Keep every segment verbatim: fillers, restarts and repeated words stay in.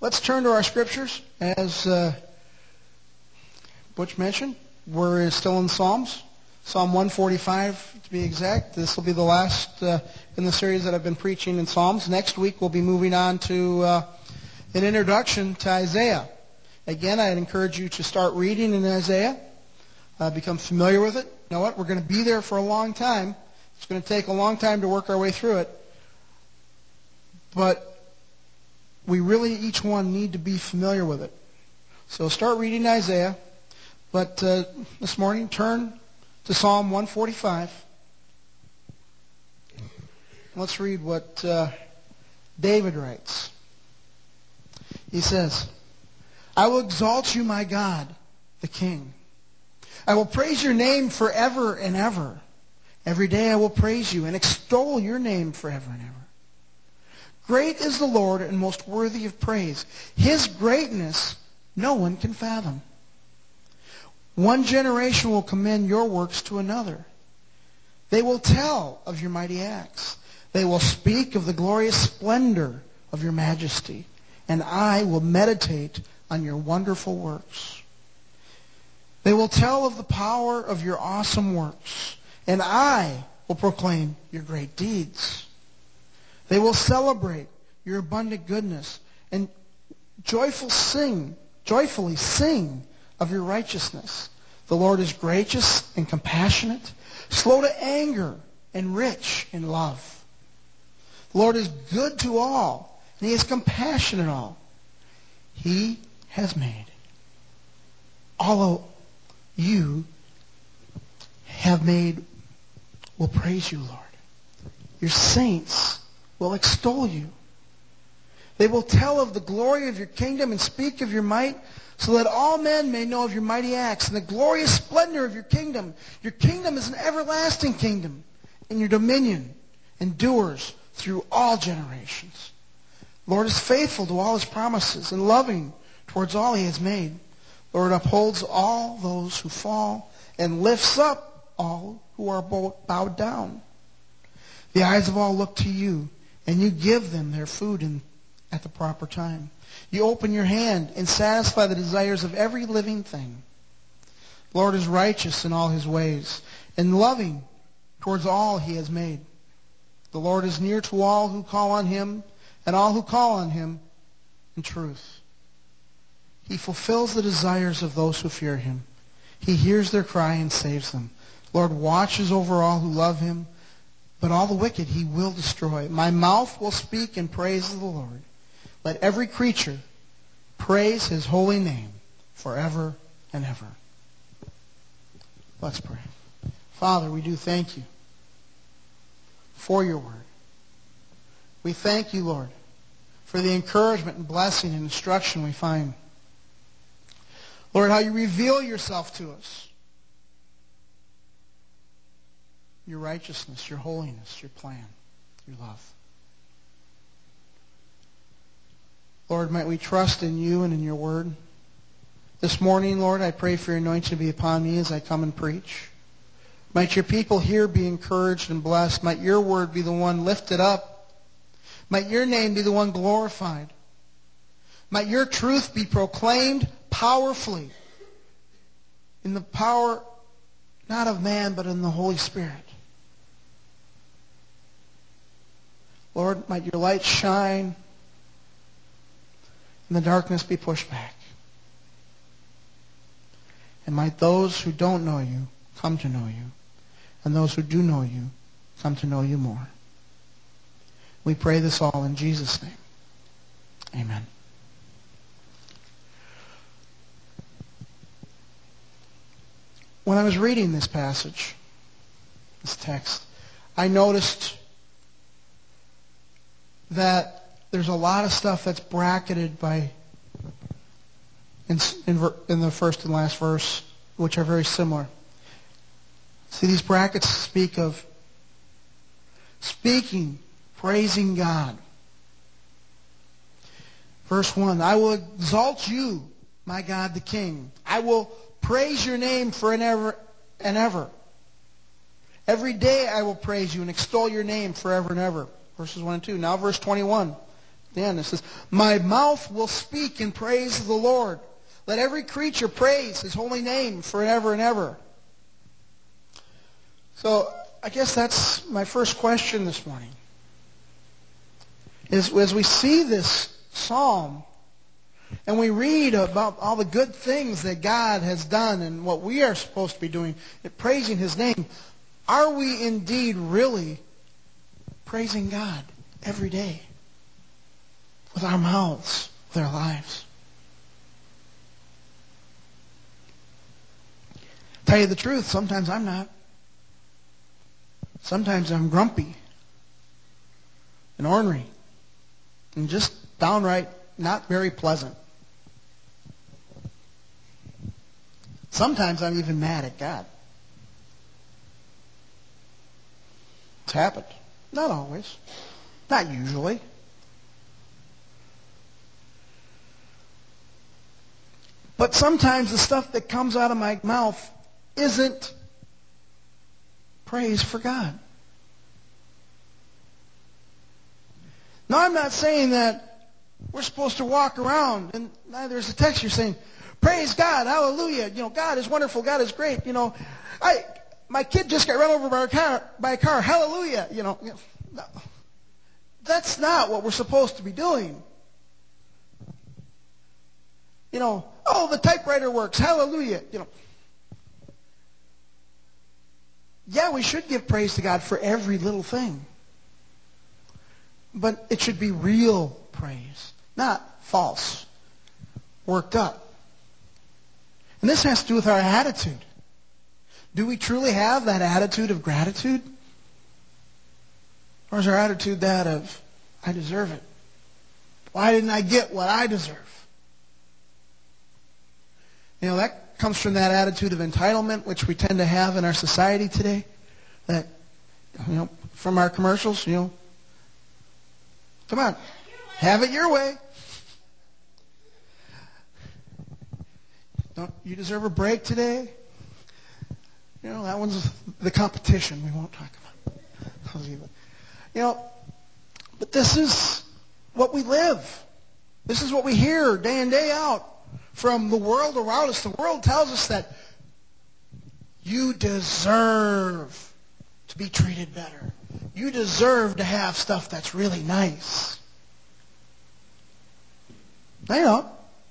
Let's turn to our scriptures. As uh, Butch mentioned, we're still in Psalms. Psalm one forty-five, to be exact. This will be the last uh, in the series that I've been preaching in Psalms. Next week, we'll be moving on to uh, an introduction to Isaiah. Again, I'd encourage you to start reading in Isaiah. Uh, become familiar with it. You know what? We're going to be there for a long time. It's going to take a long time to work our way through it. But we really, each one, need to be familiar with it. So start reading Isaiah. But uh, this morning, turn to Psalm one forty-five. Let's read what uh, David writes. He says, I will exalt you, my God, the King. I will praise your name forever and ever. Every day I will praise you and extol your name forever and ever. Great is the Lord and most worthy of praise. His greatness no one can fathom. One generation will commend your works to another. They will tell of your mighty acts. They will speak of the glorious splendor of your majesty. And I will meditate on your wonderful works. They will tell of the power of your awesome works. And I will proclaim your great deeds. They will celebrate your abundant goodness and joyful sing, joyfully sing of your righteousness. The Lord is gracious and compassionate, slow to anger and rich in love. The Lord is good to all, and He has compassion on all. He has made all of you have made will praise you, Lord. Your saints will extol you. They will tell of the glory of your kingdom and speak of your might, so that all men may know of your mighty acts and the glorious splendor of your kingdom. Your kingdom is an everlasting kingdom, and your dominion endures through all generations. The Lord is faithful to all His promises and loving towards all He has made. The Lord upholds all those who fall and lifts up all who are bowed down. The eyes of all look to you, and you give them their food in, at the proper time. You open your hand and satisfy the desires of every living thing. The Lord is righteous in all His ways and loving towards all He has made. The Lord is near to all who call on Him, and all who call on Him in truth. He fulfills the desires of those who fear Him. He hears their cry and saves them. The Lord watches over all who love Him, but all the wicked He will destroy. My mouth will speak in praise of the Lord. Let every creature praise His holy name forever and ever. Let's pray. Father, we do thank You for Your word. We thank You, Lord, for the encouragement and blessing and instruction we find. Lord, how You reveal Yourself to us. Your righteousness, Your holiness, Your plan, Your love. Lord, might we trust in You and in Your word. This morning, Lord, I pray for Your anointing to be upon me as I come and preach. Might Your people here be encouraged and blessed. Might Your word be the one lifted up. Might Your name be the one glorified. Might Your truth be proclaimed powerfully in the power not of man but in the Holy Spirit. Lord, might Your light shine and the darkness be pushed back. And might those who don't know You come to know You, and those who do know You come to know You more. We pray this all in Jesus' name. Amen. When I was reading this passage, this text, I noticed that there's a lot of stuff that's bracketed by in, in, in the first and last verse, which are very similar. See, these brackets speak of speaking, praising God. Verse one, I will exalt You, my God the King. I will praise Your name for and ever and ever. Every day I will praise You and extol Your name forever and ever. Verses one and two. Now verse twenty-one. The end, it says, my mouth will speak in praise of the Lord. Let every creature praise His holy name forever and ever. So I guess that's my first question this morning. Is as we see this psalm and we read about all the good things that God has done and what we are supposed to be doing, praising His name, are we indeed really praising God every day with our mouths, with our lives? Tell you the truth, sometimes I'm not. Sometimes I'm grumpy and ornery and just downright not very pleasant. Sometimes I'm even mad at God. It's happened. Not always. Not usually. But sometimes the stuff that comes out of my mouth isn't praise for God. Now, I'm not saying that we're supposed to walk around, and there's a text you're saying, praise God, hallelujah, you know, God is wonderful, God is great, you know. I, my kid just got run over by a car, by a car, hallelujah, you know. No. That's not what we're supposed to be doing. You know, oh, the typewriter works, hallelujah, you know. Yeah, we should give praise to God for every little thing. But it should be real praise, not false, worked up. And this has to do with our attitude. Do we truly have that attitude of gratitude? Or is our attitude that of, I deserve it? Why didn't I get what I deserve? You know, that comes from that attitude of entitlement, which we tend to have in our society today. That, you know, from our commercials, you know, come on, have it your way. Don't you deserve a break today? You know, that one's the competition we won't talk about. You know, but this is what we live. This is what we hear day in, day out from the world around us. The world tells us that you deserve to be treated better. You deserve to have stuff that's really nice. I know.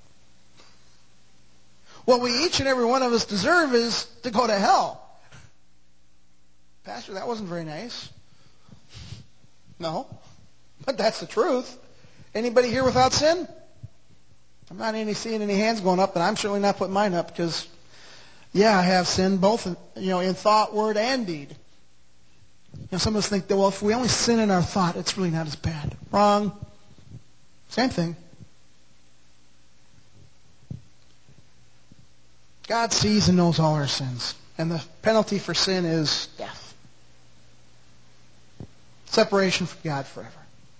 What we each and every one of us deserve is to go to hell. Pastor, that wasn't very nice. No, but that's the truth. Anybody here without sin? I'm not any seeing any hands going up, and I'm certainly not putting mine up because, yeah, I have sinned both, in, you know, in thought, word, and deed. You know, some of us think that, well, if we only sin in our thought, it's really not as bad. Wrong. Same thing. God sees and knows all our sins. And the penalty for sin is death. Separation from God forever.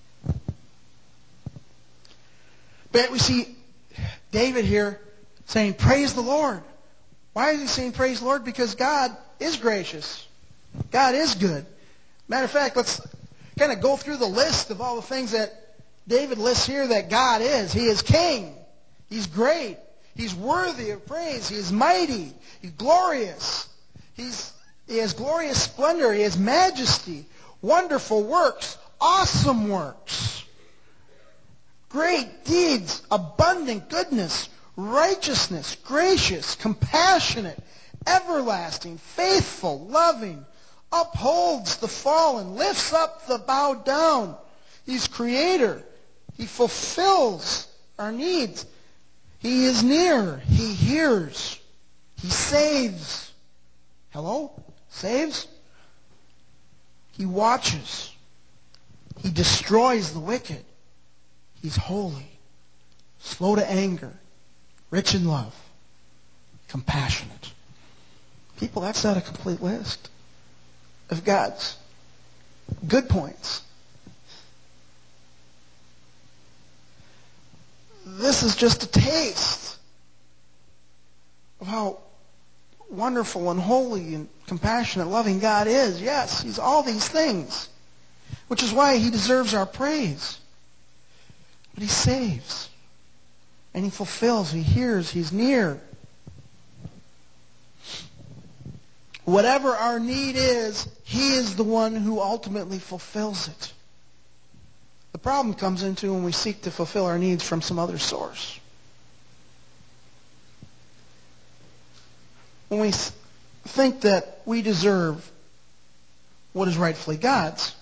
But we see David here saying, praise the Lord. Why is he saying praise the Lord? Because God is gracious. God is good. Matter of fact, let's kind of go through the list of all the things that David lists here that God is. He is king. He's great. He's worthy of praise. He is mighty. He's glorious. He's, he has glorious splendor. He has majesty. Wonderful works. Awesome works. Great deeds. Abundant goodness. Righteousness. Gracious. Compassionate. Everlasting. Faithful. Loving. Upholds the fallen. Lifts up the bowed down. He's creator. He fulfills our needs. He is near. He hears. He saves. Hello? Saves? He watches. He destroys the wicked. He's holy. Slow to anger. Rich in love. Compassionate. People, that's not a complete list of God's good points. This is just a taste of how wonderful and holy and compassionate, loving God is. Yes, He's all these things, which is why He deserves our praise. But He saves. And He fulfills. He hears. He's near. Whatever our need is, He is the one who ultimately fulfills it. The problem comes into when we seek to fulfill our needs from some other source. When we think that we deserve what is rightfully God's,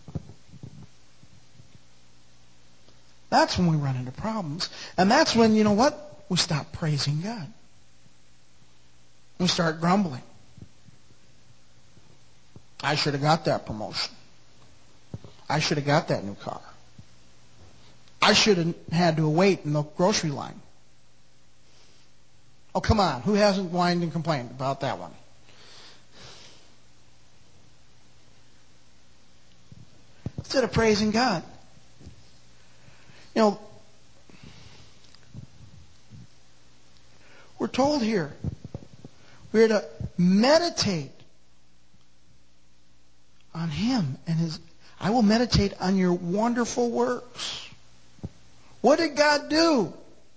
that's when we run into problems. And that's when, you know what? We stop praising God. We start grumbling. I should have got that promotion. I should have got that new car. I should have had to wait in the grocery line. Oh, come on. Who hasn't whined and complained about that one? Instead of praising God. You know, we're told here we're to meditate on Him and His. I will meditate on your wonderful works. What did God do?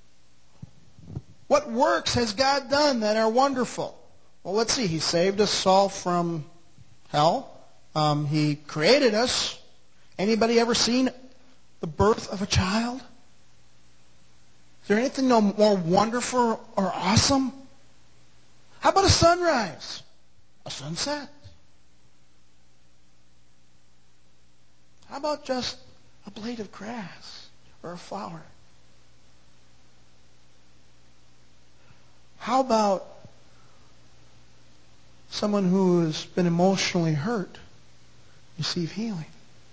What works has God done that are wonderful? Well, let's see. He saved us all from hell. Um, he created us. Anybody ever seen the birth of a child? Is there anything no more wonderful or awesome? How about a sunrise? A sunset? How about just a blade of grass or a flower? How about someone who has been emotionally hurt receive healing?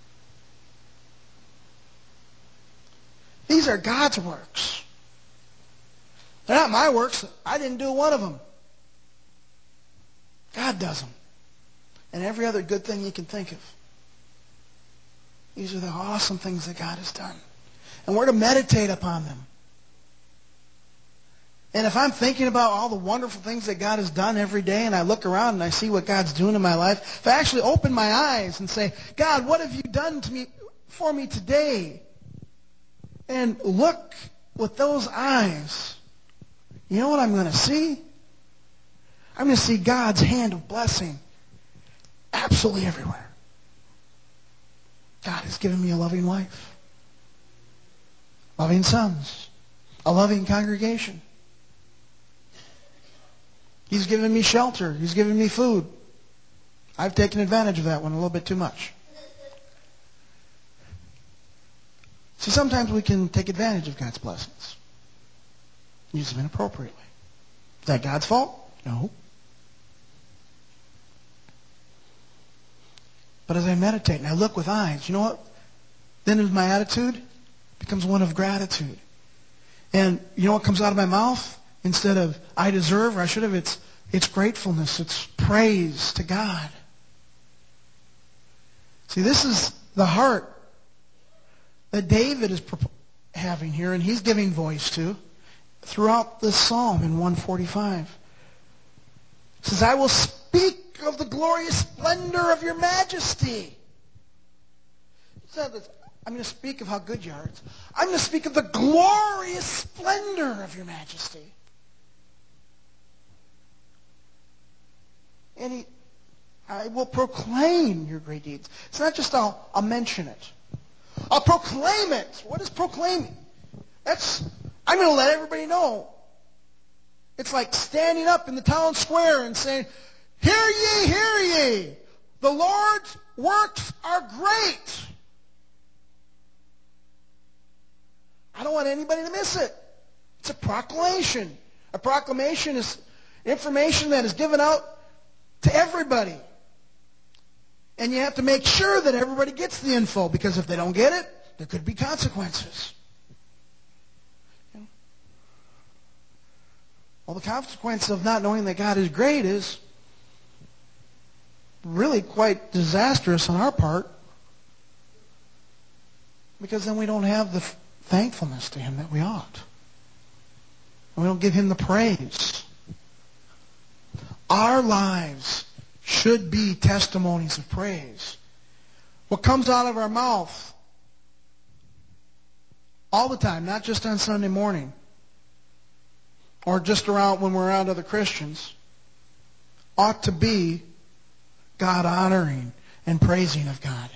These are God's works. They're not my works. I didn't do one of them. God does them. And every other good thing you can think of. These are the awesome things that God has done. And we're to meditate upon them. And if I'm thinking about all the wonderful things that God has done every day, and I look around and I see what God's doing in my life, if I actually open my eyes and say, God, what have you done to me for me today? And look with those eyes, you know what I'm going to see? I'm going to see God's hand of blessing absolutely everywhere. God has given me a loving wife, loving sons, a loving congregation. He's given me shelter. He's given me food. I've taken advantage of that one a little bit too much. See, sometimes we can take advantage of God's blessings. Use them inappropriately. Is that God's fault? No. But as I meditate and I look with eyes, you know what? Then my attitude becomes one of gratitude. And you know what comes out of my mouth? Instead of, I deserve or I should have, it's, it's gratefulness. It's praise to God. See, this is the heart that David is having here, and he's giving voice to throughout this psalm in one forty-five. It says, I will speak of the glorious splendor of your majesty. He said, I'm going to speak of how good you are. I'm going to speak of the glorious splendor of your majesty. And he, I will proclaim your great deeds. It's not just I'll, I'll mention it. I'll proclaim it. What is proclaiming? That's, I'm going to let everybody know. It's like standing up in the town square and saying, hear ye, hear ye. The Lord's works are great. I don't want anybody to miss it. It's a proclamation. A proclamation is information that is given out to everybody. And you have to make sure that everybody gets the info, because if they don't get it, there could be consequences. Well, the consequence of not knowing that God is great is really quite disastrous on our part, because then we don't have the thankfulness to Him that we ought. And we don't give Him the praise. Our lives should be testimonies of praise. What comes out of our mouth all the time, not just on Sunday morning or just around when we're around other Christians, ought to be God honoring and praising of God.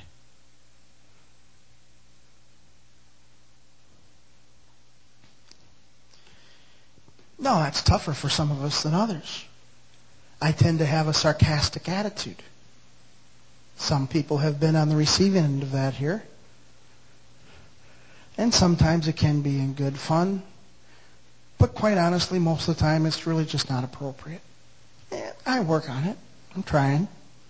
No, that's tougher for some of us than others. I tend to have a sarcastic attitude. Some people have been on the receiving end of that here. And sometimes it can be in good fun. But quite honestly, most of the time it's really just not appropriate. And I work on it. I'm trying.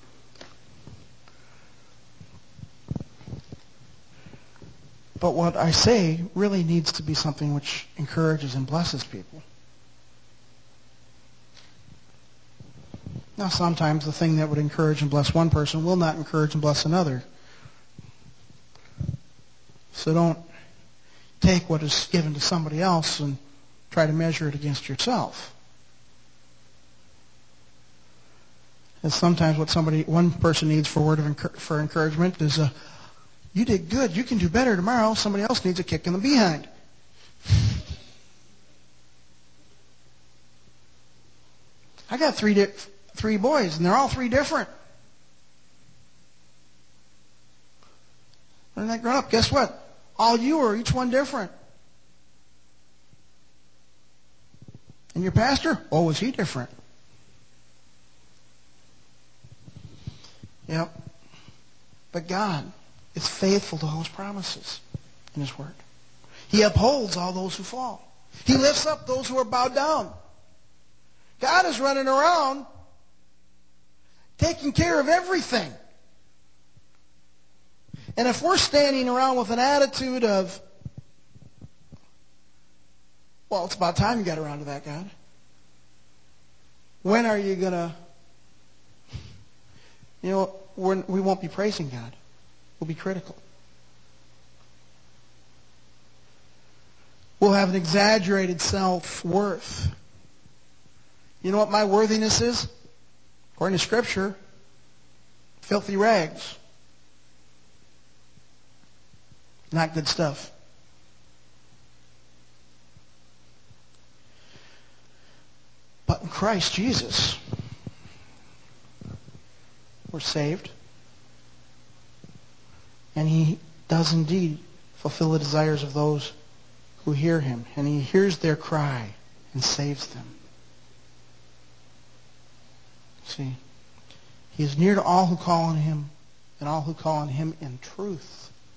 But what I say really needs to be something which encourages and blesses people. Now, sometimes the thing that would encourage and bless one person will not encourage and bless another. So don't take what is given to somebody else and try to measure it against yourself. And sometimes what somebody, one person needs for word of encour- for encouragement is a, "You did good. You can do better tomorrow." Somebody else needs a kick in the behind. I got three di- three boys, and they're all three different. When they grow up, guess what? All you are each one different. And your pastor? Oh, is he different? Yep. But God is faithful to all His promises in His Word. He upholds all those who fall. He lifts up those who are bowed down. God is running around taking care of everything. And if we're standing around with an attitude of, well, it's about time you got around to that, God. When are you going to, you know, we're, we won't be praising God. We'll be critical. We'll have an exaggerated self-worth. You know what my worthiness is? According to Scripture, filthy rags. Not good stuff. But in Christ Jesus, we're saved. And He does indeed fulfill the desires of those who hear Him. And He hears their cry and saves them. See, He is near to all who call on Him and all who call on Him in truth.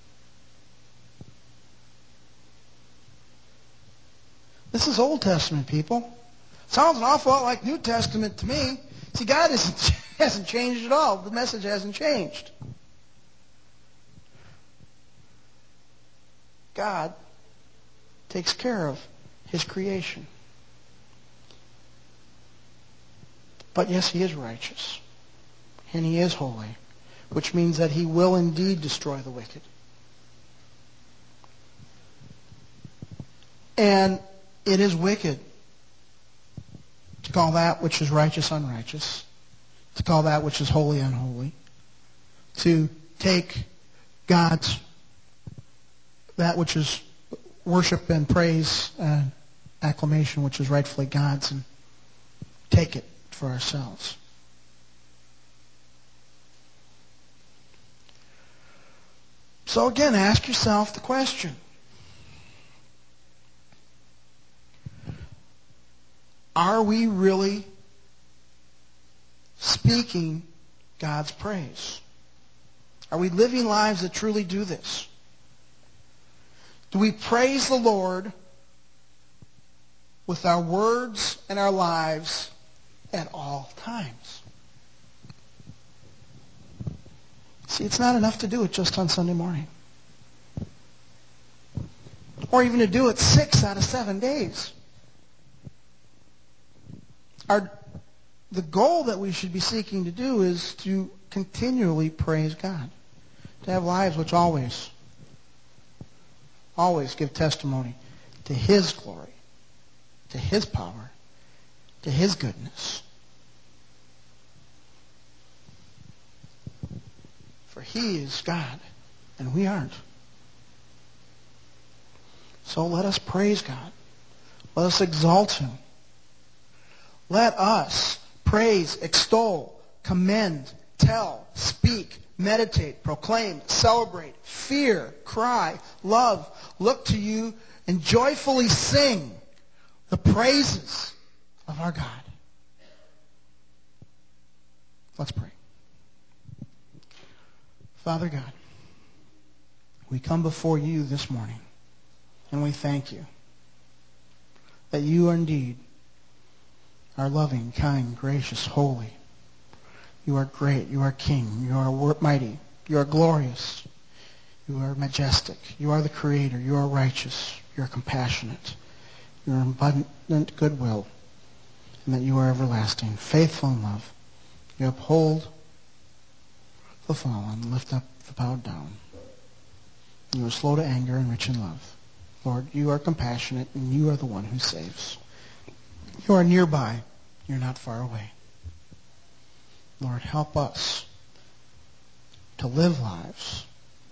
This is Old Testament, people. Sounds an awful lot like New Testament to me. See, God isn't, hasn't changed at all. The message hasn't changed. God takes care of His creation. But yes, He is righteous. And He is holy. Which means that He will indeed destroy the wicked. And it is wicked to call that which is righteous unrighteous, to call that which is holy unholy, to take God's, that which is worship and praise and acclamation, which is rightfully God's, and take it for ourselves. So again, ask yourself the question. Are we really speaking God's praise? Are we living lives that truly do this? Do we praise the Lord with our words and our lives at all times? See, it's not enough to do it just on Sunday morning. Or even to do it six out of seven days. Our, the goal that we should be seeking to do is to continually praise God. To have lives which always, always give testimony to His glory, to His power, to His goodness. For He is God, and we aren't. So let us praise God. Let us exalt Him. Let us praise, extol, commend, tell, speak, meditate, proclaim, celebrate, fear, cry, love, look to you, and joyfully sing the praises of our God. Let's pray. Father God, we come before you this morning, and we thank you that you are indeed are loving, kind, gracious, holy. You are great. You are King. You are mighty. You are glorious. You are majestic. You are the Creator. You are righteous. You are compassionate. You are abundant goodwill. And that you are everlasting, faithful in love. You uphold the fallen, lift up the bowed down. You are slow to anger and rich in love. Lord, you are compassionate, and you are the one who saves. You are nearby. You're not far away. Lord, help us to live lives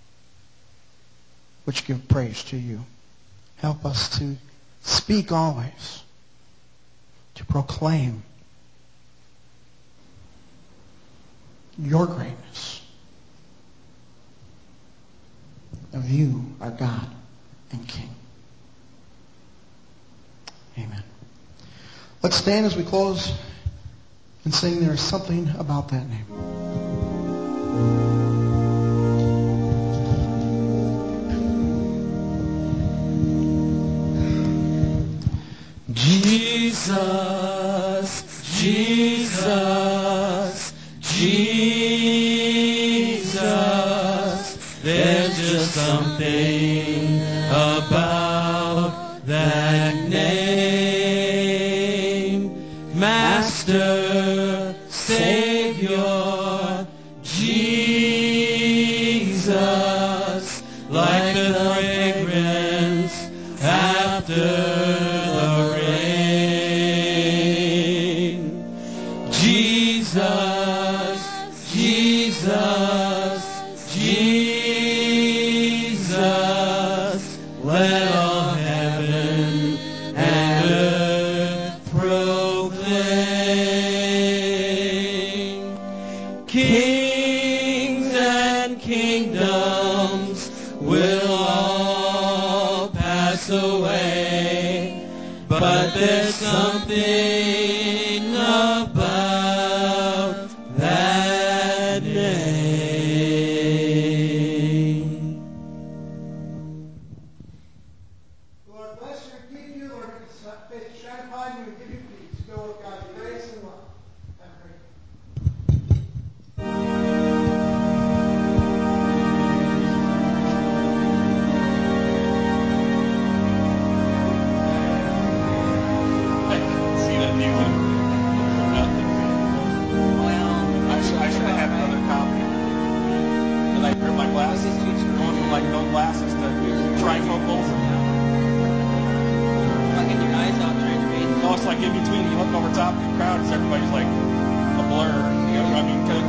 which give praise to you. Help us to speak always, to proclaim your greatness of you, our God and King. Amen. Let's stand as we close and sing There Is Something About That Name. Jesus, Jesus, Jesus, there's just something about that name. Master, Savior, Jesus, like the fragrance after the rain. Jesus, Jesus, Jesus, let all heaven and earth proclaim. Kings and kingdoms will all pass away, but there's something about that name. Lord bless you and keep you. Lord, make His face to shine upon you and give you peace. Go with God's grace and love. I pray. See that music? Well, I should, I should have had another copy. And I ripped my glasses, going from like no glasses to trifocals. Fucking your eyes out trying to read. No, it's like in between. You look over top of the crowd, because everybody's like a blur. You know, I mean, kind of